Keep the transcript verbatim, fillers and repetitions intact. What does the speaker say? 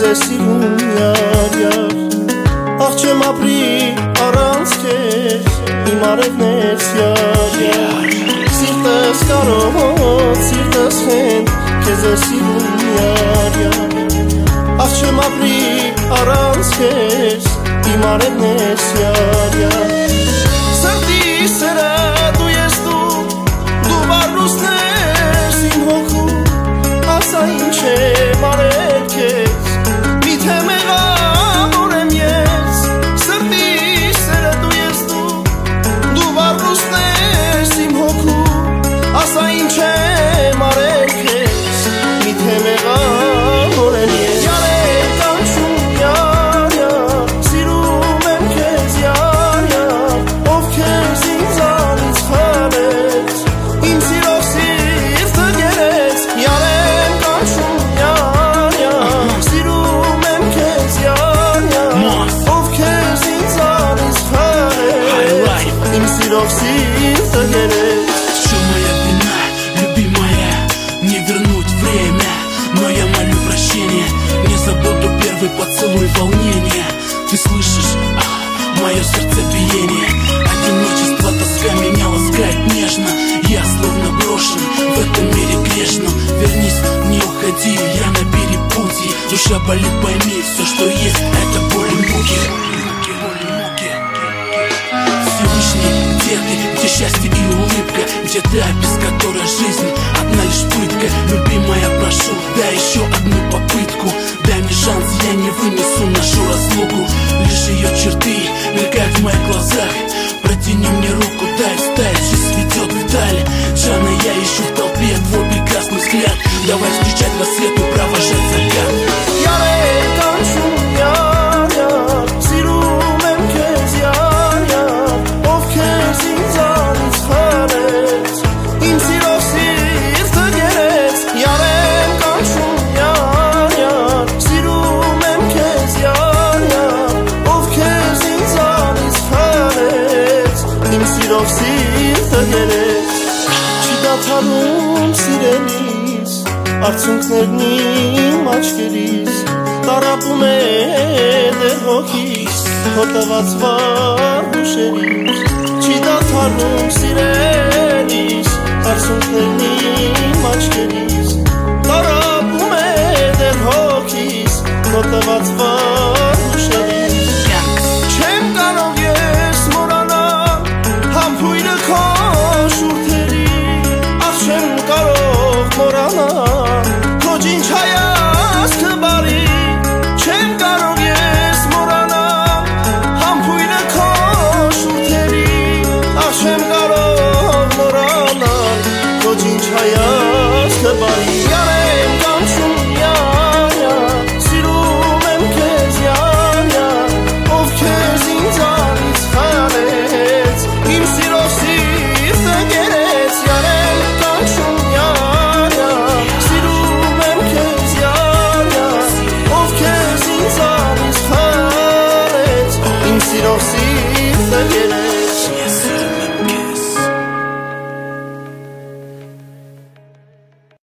քեզ է սիրում յար յար Աղ չեմ ապրի առանց քեզ իմ արևն ես յար յար Սիրտս կարոտ, սիրտս խենդ քեզ է սիրում յար յար Աղ չեմ ապրի առանց քեզ իմ արևն ես յար յար Սրտի սերը դու ես դու դու վառուսն ես իմ հոգու Ասա ինչ եմ արել քեզ Միթե մեղավոր եմ ես Սրտի սերը դու ես դու Դու վառուսն ես իմ հոգու Ասա ինչ եմ արել քեզ Միթե մեղավոր եմ ես Յարել կանչում յար յար Սիրում եմ քեզ յար յար Ով քեզ ինձանից խլեց Իմ սիրով սիրտը գերեց Յարել կանչում յար յար Սիրում եմ քեզ յար յար Ով քեզ ինձանից խլեց Իմ սիրով սիրտը գերեց Все моя вина, любимая, не вернуть время Но я молю прощения, не забуду первый поцелуй волнения Ты слышишь, а, мое сердцебиение Одиночество, тоска меня ласкает нежно Я словно брошен в этом мире грешном Вернись, не уходи, я на перепутье Душа болит, пойми, все, что есть, это боль и муки Всевышний, где ты, где счастье и улыбка Где та, без которой жизнь одна лишь пытка Любимая, прошу, дай еще одну попытку Дай мне шанс, я не вынесу нашу разлуку Лишь ее черты мелькают в моих глазах Протяни мне руку, дай встать, жизнь ведет вдаль Жанна, я ищу в толпе твой прекрасный взгляд Давай встречать рассвет и провожать закат Յարել կանչում յար յար Սիրում եմ քեզ յար յար Ով քեզ ինձանից խլեց Իմ սիրով սիրտը գերեց Յարել կանչում յար յար Սիրում եմ քեզ յար յար Ով քեզ ինձանից խլեց Իմ սիրով սիրտը գերեց Չի դադարում սիրելիս Արցունքներն իմ աչքերիս Տարապում է դեր հոգիս Քո տված վառ հուշերից Չի դադարում սիրելիս Արցունքներն իմ աչքերիս Տարապում է դեր հոգիս Քո տված վառ հուշերից Չեմ կարող ես մոռանալ Համբույրը քո շուրթերի Աղ չեմ կարող մոռանալ Քո ջինջ հայացքը բարի Չեմ կարող ես մոռանալ Համբույրը քո շուրթերի Աղ չեմ կարող մոռանալ Քո ջինջ հայացքը բարի Յարել կանչում յար յար Սիրում եմ քեզ յար յար Ով քեզ ինձանից խլեց Իմ սիրով սիրտը գերեց Յարել կանչում յար յար Սիրում եմ քեզ յար յար Ով քեզ ինձանից խլեց Իմ սիրով սիրտը գերեց